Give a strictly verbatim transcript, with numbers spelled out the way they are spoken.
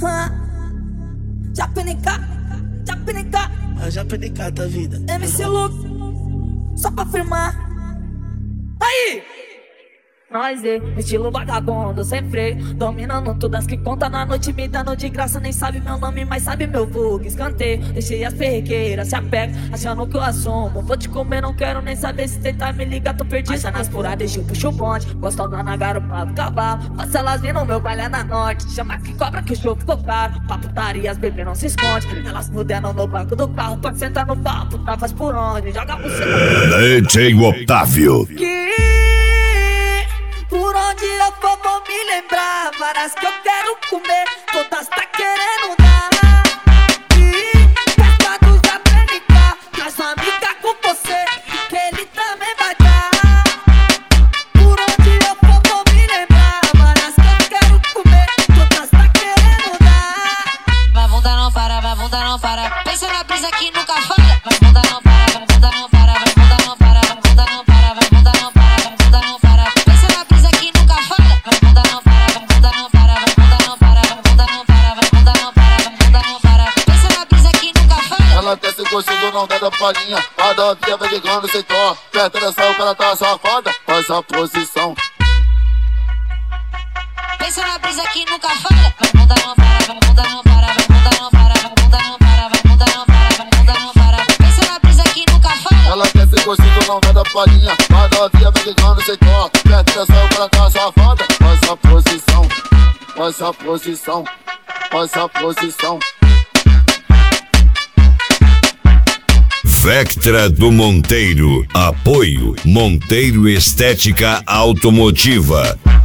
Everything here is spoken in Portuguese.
Japinica, Japinica, A Japinica da vida. M C Luke, só pra firmar. Aí! Nós é estilo vagabundo, sem freio, dominando todas que conta na noite, me dando de graça. Nem sabe meu nome, mas sabe meu vulgo. Escanteio, deixei as perrequeiras, se apega, achando que eu assumo. Vou te comer, não quero nem saber se tentar me ligar, tô perdido. Acha nas furadas, eu puxo o bonde, gosto na garupa do cavalo. Faço elas vir no meu baile é na norte, chama que cobra que o show ficou caro. Pra putaria as bebês não se esconde, elas muderam no banco do carro. Pode sentar no papo, tá, faz por onde, joga você. D J Otávio. Que por onde eu for vou me lembrar, várias que eu quero comer, todas tá querendo dar. E festa do Japinica, traz uma amiga com você, que ele também vai dar. Por onde eu for vou me lembrar, várias que eu quero comer, todas tá querendo dar. Vai bunda não para, vai bunda não para, pensa na brisa que nunca falha. Vai bunda não para, vai bunda não para, vai bunda não para, vai bunda não para, vai bunda não para, vai bunda não para. Pensa na brisa que nunca falha. Vai bunda não para, vai bunda não para, vai bunda não para, vai bunda não para, vai bunda não para, vai bunda não para. Pensa na brisa que nunca falha. Ela quer ser gostinho, não dá da palhinha. A novinha vai ligando sem dó. Perto dessa o cara tá safada, faz a posição. Pensa na brisa que nunca falha. Vai bunda não para, vai bunda não para, vai bunda não para, vai bunda não para, vai bunda não para, vai bunda não para. Pensa na brisa que nunca falha. Ela quer ser gostinho, não dá da palhinha. A novinha vai ligando sem dó. Perto dessa o cara tá safada, faz a posição. Faz a posição, faz a posição. Vectra do Monteiro. Apoio Monteiro Estética Automotiva.